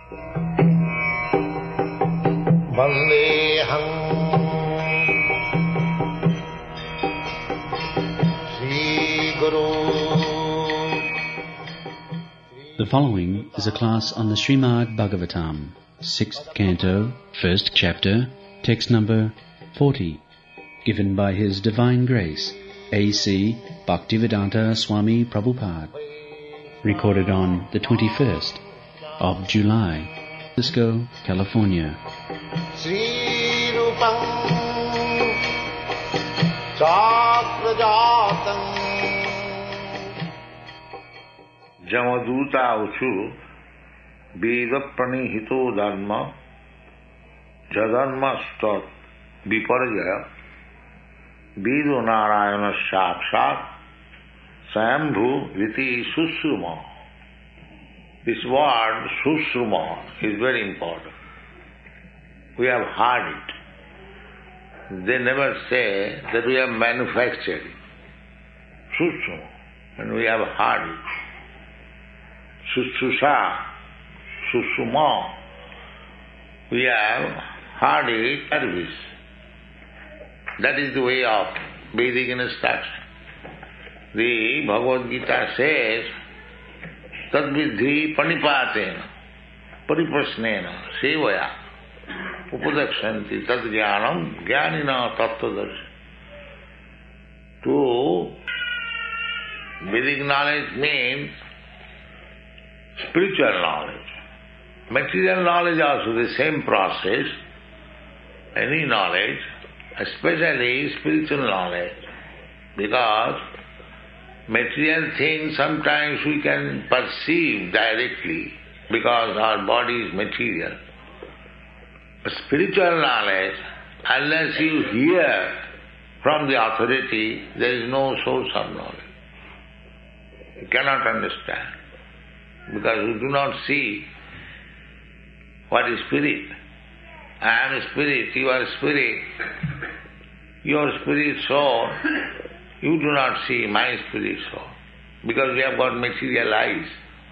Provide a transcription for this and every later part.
Vandeham Sri Guru. The following is a class on the Srimad Bhagavatam, 6th Canto, 1st Chapter, text number 40, given by His Divine Grace, A.C. Bhaktivedanta Swami Prabhupada, recorded on the 21st of July, Francisco, California. Sri Rupam Chakrajatam Jamaduta uchu Veda pranihito dharma Jadharma stat viparjaya Vedo narayana sakshat Sayambhu viti susruma. This word susruma is very important. We have heard it. They never say that we have manufactured it. Susruma. And we have heard it. Sususa, susuma. We have heard it service. That is the way of Vedic instruction. The Bhagavad Gita says, Tadvidhi panipatena, pariprasnena, sevaya, upadakshanti, tadjnanam, jnanina tattvadarshi. To Vedic knowledge means spiritual knowledge. Material knowledge also the same process. Any knowledge, especially spiritual knowledge, because material things sometimes we can perceive directly because our body is material. But spiritual knowledge, unless you hear from the authority, there is no source of knowledge. You cannot understand because you do not see what is spirit. I am spirit, you are spirit. Your spirit soul, you do not see my spirit soul because we have got material eyes.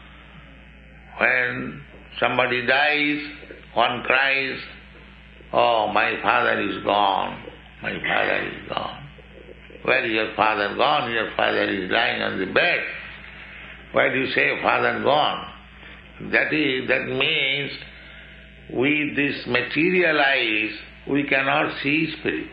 When somebody dies, one cries, oh, my father is gone, my father is gone. Where is your father gone? Your father is lying on the bed. Why do you say father gone? That means with this material eyes, we cannot see spirit.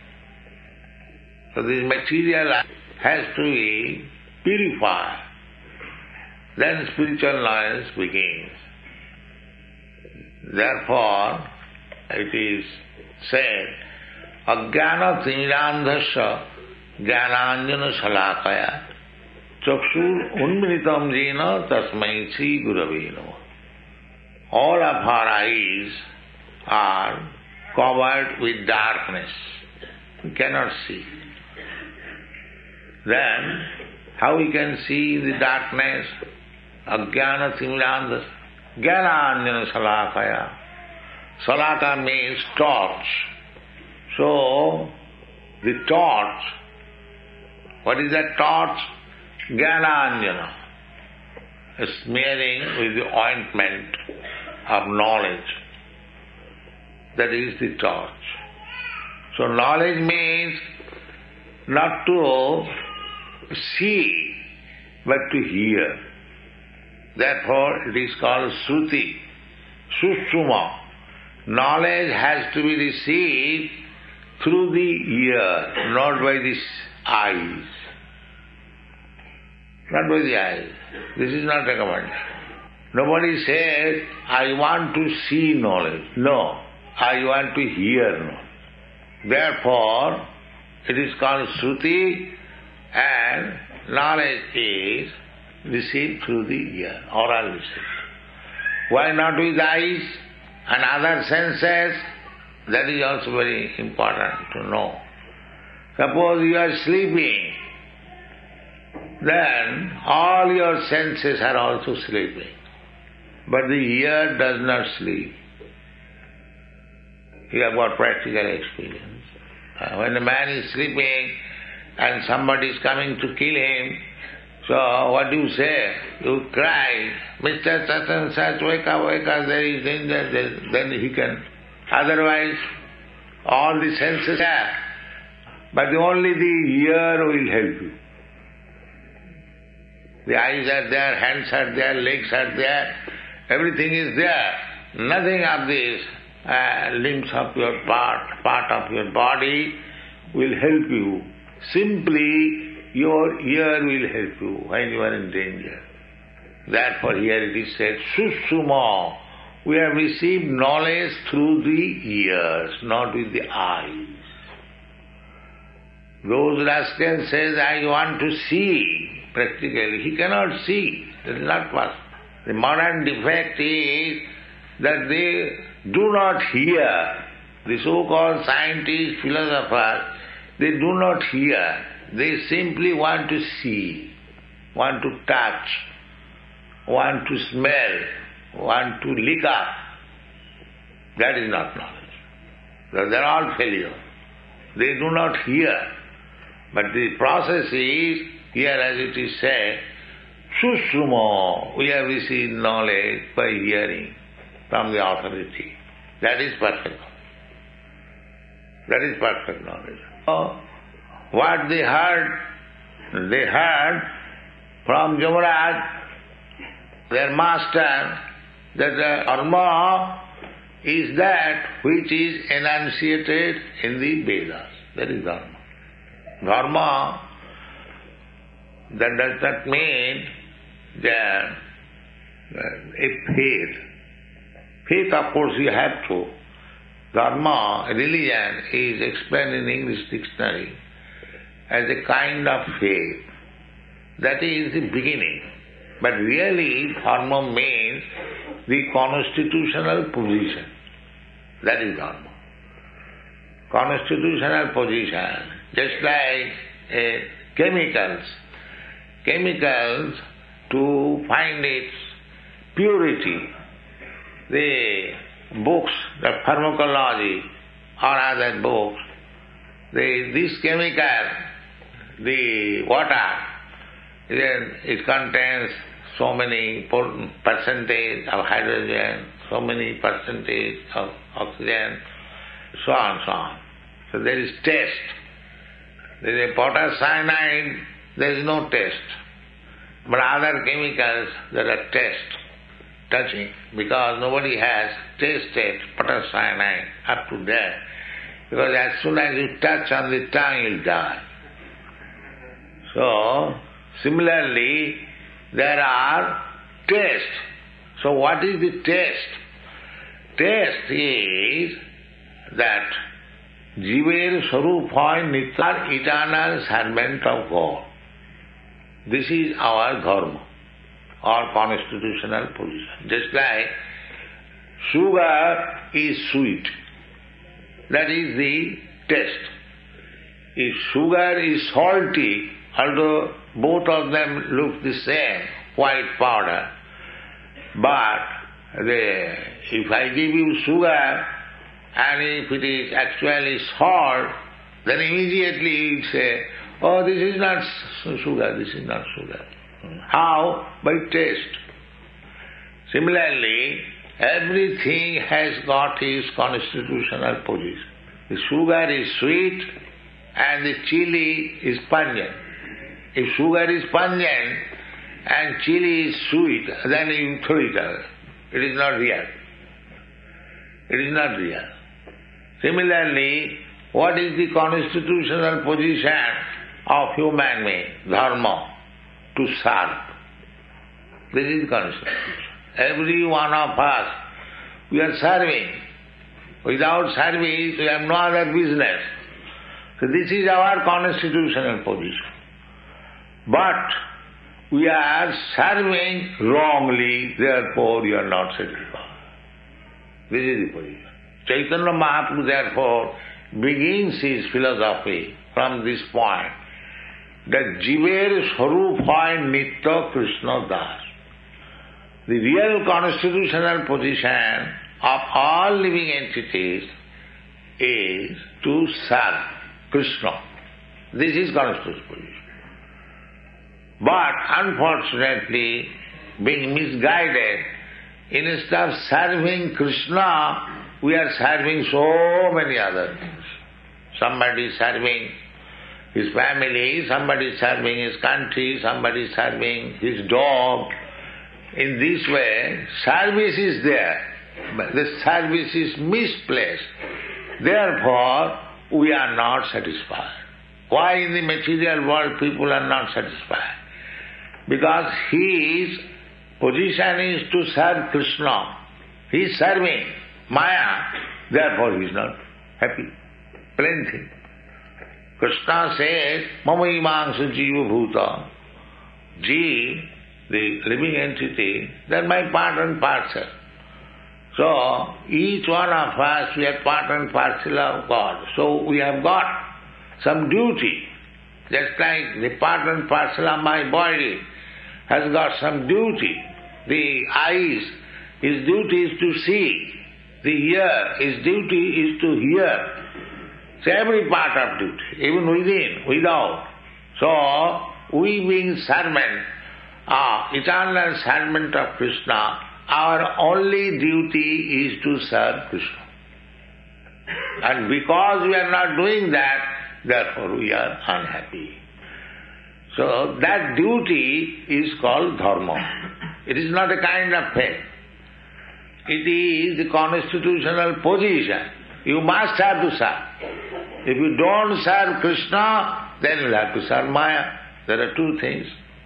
So this material eye has to be purified. Then spiritual knowledge begins. Therefore, it is said, Ajnana timirandhasya jnananjana shalakaya chakshur unmilitam jena tasmai Sri Gurave Namah. All of our eyes are covered with darkness. We cannot see. Then, how we can see the darkness? Ajnana timirandhasya jnananjana shalakaya. Salaka means torch. So, the torch, what is that torch? Jnananjana, smearing with the ointment of knowledge. That is the torch. So knowledge means not to see, but to hear. Therefore it is called Shruti, Sushruma. Knowledge has to be received through the ear, not by the eyes. Not by the eyes. This is not recommended. Nobody says, I want to see knowledge. No, I want to hear knowledge. Therefore, it is called Shruti, and knowledge is received through the ear, oral received. Why not with eyes and other senses? That is also very important to know. Suppose you are sleeping, then all your senses are also sleeping. But the ear does not sleep. You have got practical experience. When a man is sleeping and somebody is coming to kill him, So what do you say? You cry, Mr. Such and such, wake up, there is danger, then he can. Otherwise, all the senses are, but only the ear will help you. The eyes are there, hands are there, legs are there, everything is there. Nothing of this limbs of your part of your body will help you. Simply your ear will help you when you are in danger. Therefore here it is said, Sushuma. We have received knowledge through the ears, not with the eyes. Those rascals says, I want to see. Practically, he cannot see. That is not possible. The modern defect is that they do not hear. The so-called scientists, philosophers, they do not hear. They simply want to see, want to touch, want to smell, want to lick up. That is not knowledge. They are all failure. They do not hear. But the process is, here as it is said, Sushrumo, we have received knowledge by hearing from the authority. That is perfect knowledge. That is perfect knowledge. So, what they heard from Yamaraj, their master, that the dharma is that which is enunciated in the Vedas. That is dharma. Dharma, that does not mean that a faith. Faith, of course, you have to. Dharma, religion, is explained in English dictionary as a kind of faith. That is the beginning. But really, dharma means the constitutional position. That is dharma. Constitutional position. Just like chemicals. Chemicals, to find its purity, the books, the pharmacology or other books, this chemical, the water, it contains so many percentage of hydrogen, so many percentage of oxygen, so on, so on. So there is taste. There is a potash cyanide, there is no taste. But other chemicals, there are taste, touching, because nobody has tasted potash cyanide up to there. Because as soon as you touch on the tongue, you'll die. So, similarly, there are tastes. So what is the taste? Taste is that Jiver Saruphoy Nitya, eternal servant of God. This is our dharma, our constitutional position. Just like sugar is sweet, that is the taste. If sugar is salty, although both of them look the same, white powder, but if I give you sugar and if it is actually salt, then immediately you say, oh, this is not sugar, this is not sugar. How? By taste. Similarly, everything has got its constitutional position. The sugar is sweet and the chili is pungent. If sugar is pungent and chili is sweet, then you throw it away. It is not real. It is not real. Similarly, what is the constitutional position of human being? Dharma, to serve. This is the constitution. Every one of us, we are serving. Without service, we have no other business. So this is our constitutional position. But we are serving wrongly, therefore you are not satisfied. This is the position. Chaitanya Mahaprabhu therefore begins his philosophy from this point, that Jiver Sarup Hoy Nitya Krishna Das. The real constitutional position of all living entities is to serve Krishna. This is constitutional position. But unfortunately, being misguided, instead of serving Krishna, we are serving so many other things. Somebody is serving his family, somebody is serving his country, somebody is serving his dog. In this way, service is there, but the service is misplaced. Therefore, we are not satisfied. Why in the material world people are not satisfied? Because his position is to serve Krishna. He is serving Maya, therefore he is not happy. Plain thing. Krishna says, Mama imangsa jiva bhuta. Ji, the living entity, they are my part and parcel. So, each one of us, we are part and parcel of God. So, we have got some duty. Just like the part and parcel of my body has got some duty. The eyes, his duty is to see. The ear, his duty is to hear. So every part of duty, even within, without. So, we being servant, eternal servant of Krishna, our only duty is to serve Krishna. And because we are not doing that, therefore we are unhappy. So that duty is called dharma. It is not a kind of faith. It is the constitutional position. You must have to serve. If you don't serve Krishna, then you will have to serve Maya. There are two things.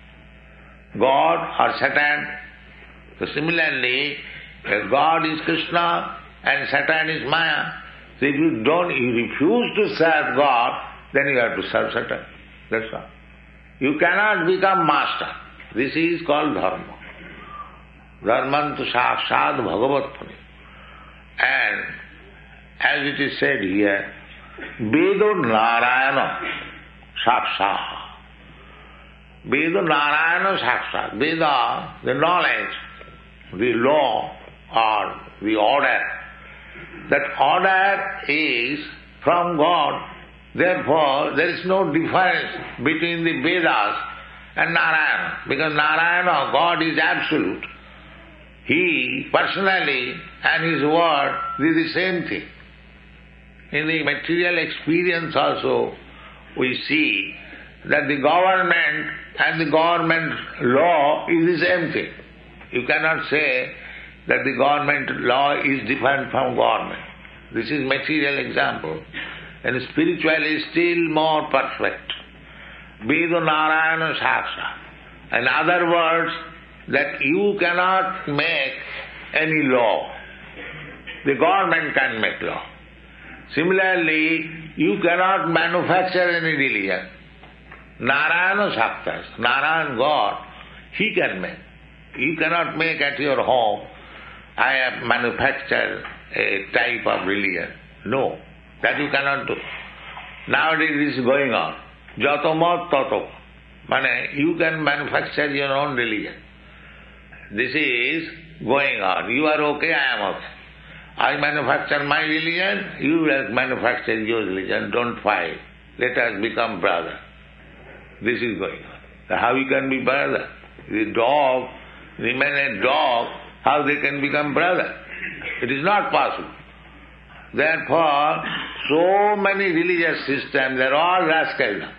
God or Satan. So similarly, God is Krishna and Satan is Maya. So if you refuse to serve God, then you have to serve Satan. That's all. You cannot become master. This is called dharma. Dharmantu sakshat bhagavatpani. And as it is said here, Vedo Narayana sakshat. Vedo Narayana sakshat. Veda, the knowledge, the law or the order. That order is from God. Therefore, there is no difference between the Vedas and Narayana. Because Narayana, God is absolute. He personally and his word is the same thing. In the material experience also, we see that the government and the government law is the same thing. You cannot say that the government law is different from government. This is material example. And spiritually still more perfect. Vedo Narayana Saksha. In other words, that you cannot make any law. The government can make law. Similarly, you cannot manufacture any religion. Narayana Saktas, Narayan God, he can make. You cannot make at your home, I have manufactured a type of religion. No, that you cannot do. Nowadays this is going on. Jato mat tato. Mane, you can manufacture your own religion. This is going on. You are okay, I am okay. I manufacture my religion, you manufacture your religion, don't fight. Let us become brother. This is going on. How you can be brother? The dog remain a dog, how they can become brother? It is not possible. Therefore, so many religious systems, they are all rascal now.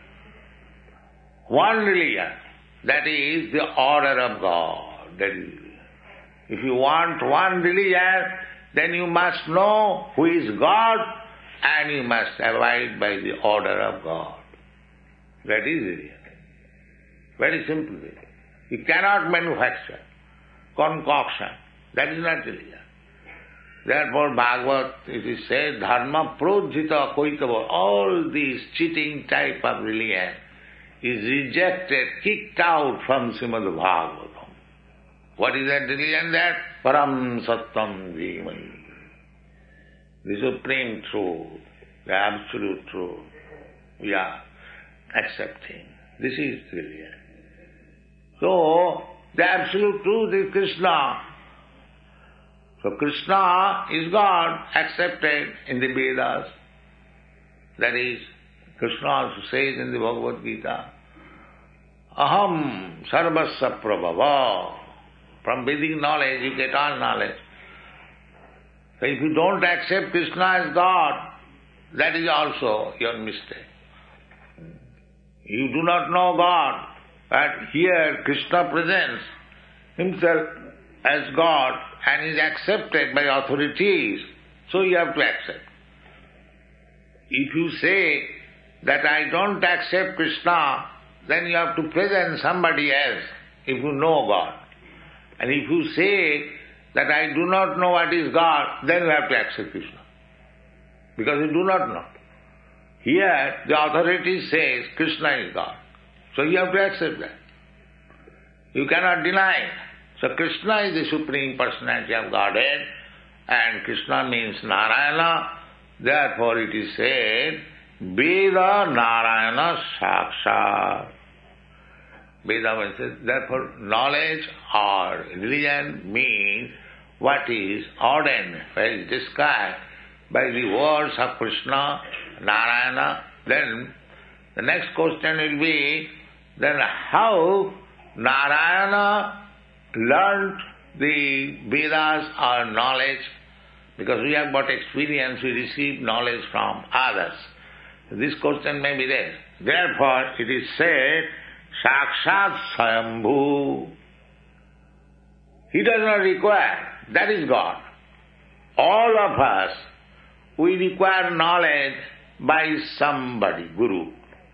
One religion, that is the order of God. That is, if you want one religion, then you must know who is God and you must abide by the order of God. That is religion. Very simple religion. You cannot manufacture concoction. That is not religion. Therefore, Bhagavad, it is said, dharma prodhita koitava, all these cheating type of religion is rejected, kicked out from Srimad Bhagavatam. What is that religion? That param sattam dhimai. The supreme truth, the absolute truth, we are accepting. This is religion. So, the absolute truth is Krishna. So Krishna is God, accepted in the Vedas. That is, Krishna also says in the Bhagavad Gita, Aham sarvasya prabhava. From Vedic knowledge you get all knowledge. So if you don't accept Krishna as God, that is also your mistake. You do not know God, but here Krishna presents himself as God and is accepted by authorities, so you have to accept. If you say that I don't accept Krishna, then you have to present somebody else if you know God. And if you say that I do not know what is God, then you have to accept Krishna. Because you do not know. Here the authority says Krishna is God. So you have to accept that. You cannot deny it. So Krishna is the Supreme Personality of Godhead, and Krishna means Narayana. Therefore it is said, Veda Narayana Sakshat. Veda means, therefore knowledge or religion means what is ordained, what is described by the words of Krishna, Narayana. Then the next question will be, then how Narayana learnt the Vedas or knowledge? Because we have got experience, we receive knowledge from others. This question may be there. Therefore it is said, Sakshat Swayambhu. He does not require. That is God. All of us, we require knowledge by somebody, Guru.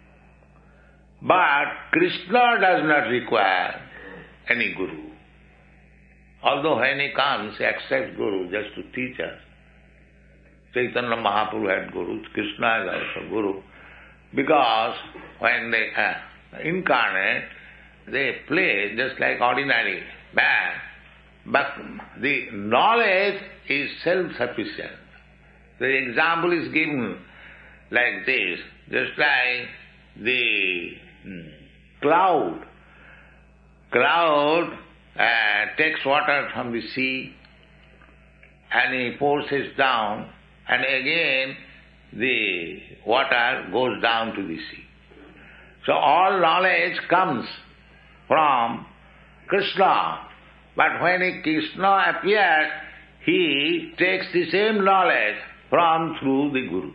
But Krishna does not require any Guru. Although when he comes, he accepts Guru just to teach us. Chaitanya Mahaprabhu had Guru, Krishna is also Guru. Because when they incarnate, they play just like ordinary band. But the knowledge is self-sufficient. The example is given like this, just like the cloud. Cloud takes water from the sea and he pours it down, and again the water goes down to the sea. So all knowledge comes from Krishna. But when Krishna appears, he takes the same knowledge through the Guru.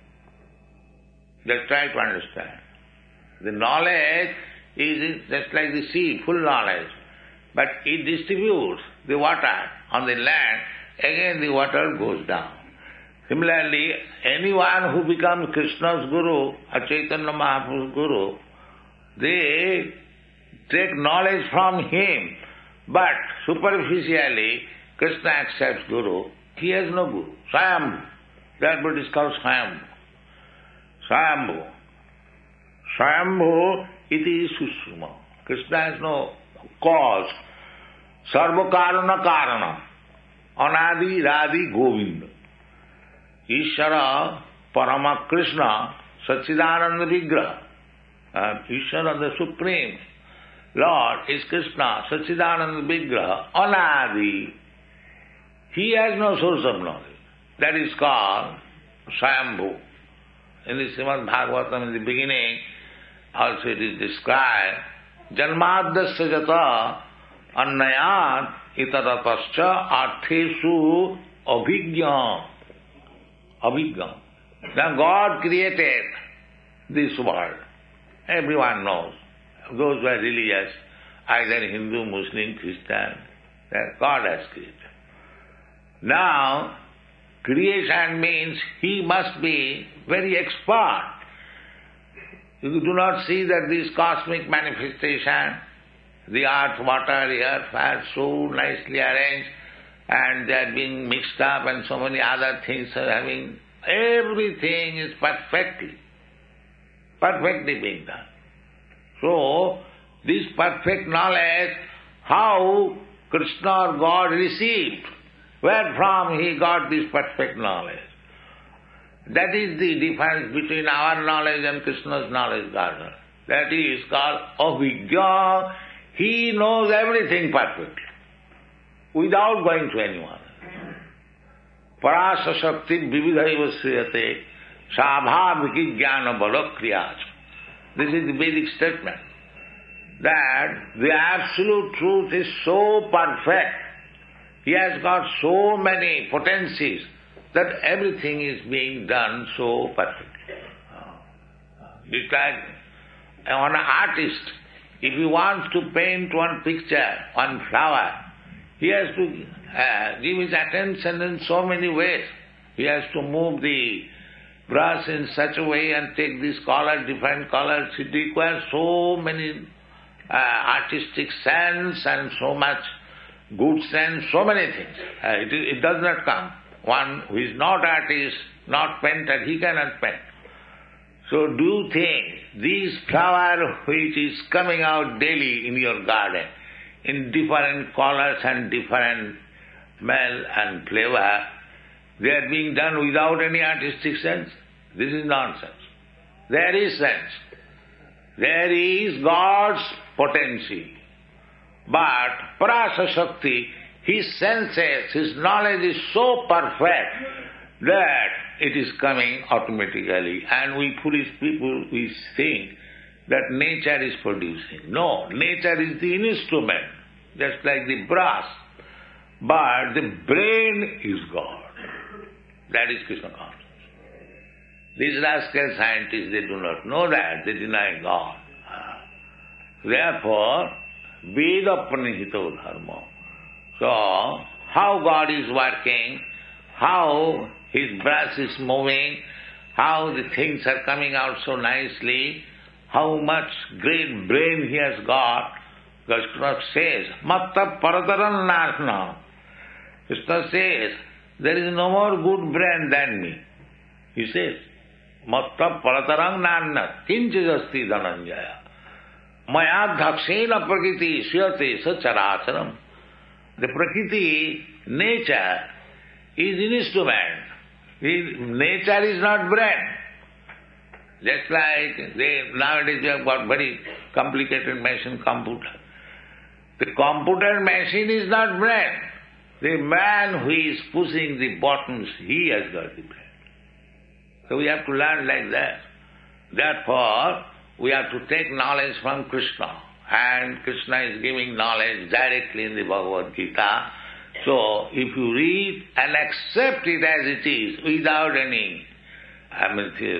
Just try to understand. The knowledge is just like the sea, full knowledge. But it distributes the water on the land, again the water goes down. Similarly, anyone who becomes Krishna's Guru or Chaitanya Mahaprabhu's Guru, they take knowledge from him, but superficially Krishna accepts Guru. He has no Guru. Swayambhu. Therefore it is called Swayambhu. Swayambhu. Swayambhu iti susuma. Krishna has no cause. Sarva karana karana. Anadi Radi Govinda. Ishvara Parama Krishna Satchidananda Vigraha. Ishvara, the Supreme Lord, is Krishna Satchidananda Vigraha, Anadi. He has no source of knowledge. That is called Swayambhu. In the Srimad Bhagavatam, in the beginning, also it is described, Janmadasya jata annayat itaratascha artheshu abhigya. Abhigya. Now God created this world. Everyone knows. Those who are religious, either Hindu, Muslim, Christian, that God has created. Now, creation means he must be very expert. You do not see that this cosmic manifestation, the earth, water, the earth, fire, so nicely arranged, and they are being mixed up, and so many other things are having. Everything is perfectly being done. So, this perfect knowledge, how Krishna or God received, where from he got this perfect knowledge. That is the difference between our knowledge and Krishna's knowledge, Garden. That is called Abhigya. He knows everything perfectly, without going to anyone. Parasa Shakti Vividhaiva Sriyate Sabhaviki Jnana Balakriyach. This is the Vedic statement. that the absolute truth is so perfect. He has got so many potencies that everything is being done so perfectly. It's like an artist, if he wants to paint one picture, one flower, he has to give his attention in so many ways. He has to move the brush in such a way and take this color, different colors. It requires so many artistic sense and so much good sense, so many things. It does not come. One who is not artist, not painter, he cannot paint. So do you think this flower which is coming out daily in your garden, in different colors and different smell and flavor, they are being done without any artistic sense? This is nonsense. There is sense. There is God's potency. But Parasa Shakti, his senses, his knowledge is so perfect that it is coming automatically. And we foolish people, we think that nature is producing. No, nature is the instrument, just like the brass. But the brain is God. That is Krishna consciousness. These rascal scientists, they do not know that, they deny God. Therefore, Veda pranihito dharma. So, how God is working, how his brush is moving, how the things are coming out so nicely, how much great brain he has got. Because Krishna says, Matta paradaran narna. Krishna says, there is no more good brain than me. He says, Matta paradarang narna kinchijasti dhananjaya. Maya dhakshena prakriti shyate sacharacharam. The prakriti, nature, is instrument. Nature is not brain. Just like nowadays we have got very complicated machine, computer. The computer machine is not brain. The man who is pushing the buttons, he has got the brain. So we have to learn like that. Therefore, we have to take knowledge from Krishna. And Krishna is giving knowledge directly in the Bhagavad Gita. So, if you read and accept it as it is, without any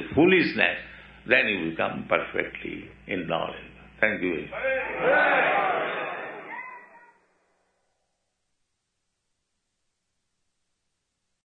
foolishness, then you become perfectly in knowledge. Thank you very much.